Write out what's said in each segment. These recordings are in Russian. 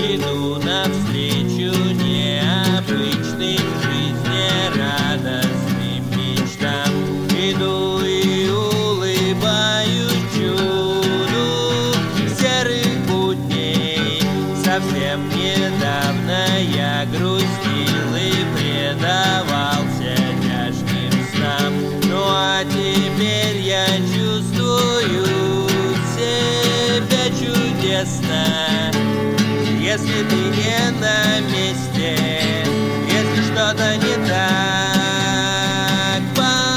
Иду навстречу необычным жизнерадостным мечтам. Иду и улыбаюсь чуду серых будней. Совсем недавно я грустил и предавался тяжким снам. Ну а теперь я чувствую себя чудесно. Если ты не на месте, если что-то не так,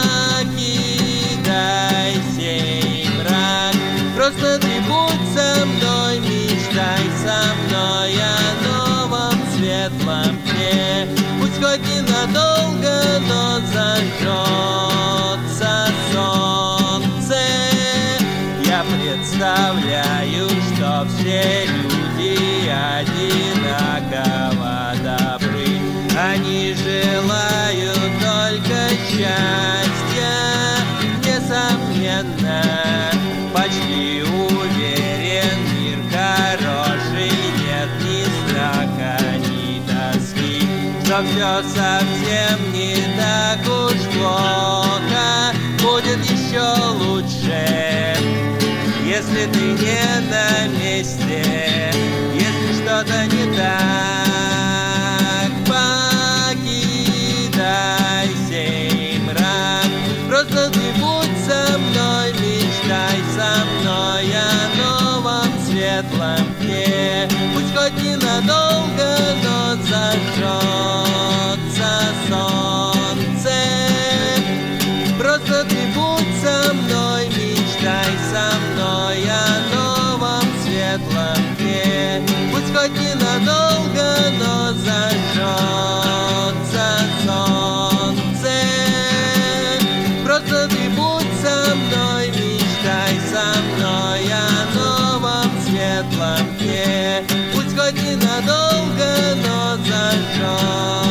покидай сей мрак. Просто ты будь со мной, мечтай со мной о новом светлом дне. Пусть хоть ненадолго, но зажжется солнце. Я представляю, что все люди одинаково добры. Они желают только счастья, несомненно. Почти уверен, мир хороший, нет ни страха, ни тоски. Что все совсем не так уж плохо, будет еще лучше. Если ты не на месте, если что-то не так, покидай сей мрак. Просто ты будь со мной, мечтай со мной о новом светлом дне. Пусть хоть ненадолго, но зажжется солнце. Просто ты будь со мной, мечтай со мной о новом светлом дне. Пусть хоть ненадолго, но зажжется солнце. Просто ты будь со мной, мечтай со мной о новом светлом дне. Пусть хоть ненадолго, но зажжется.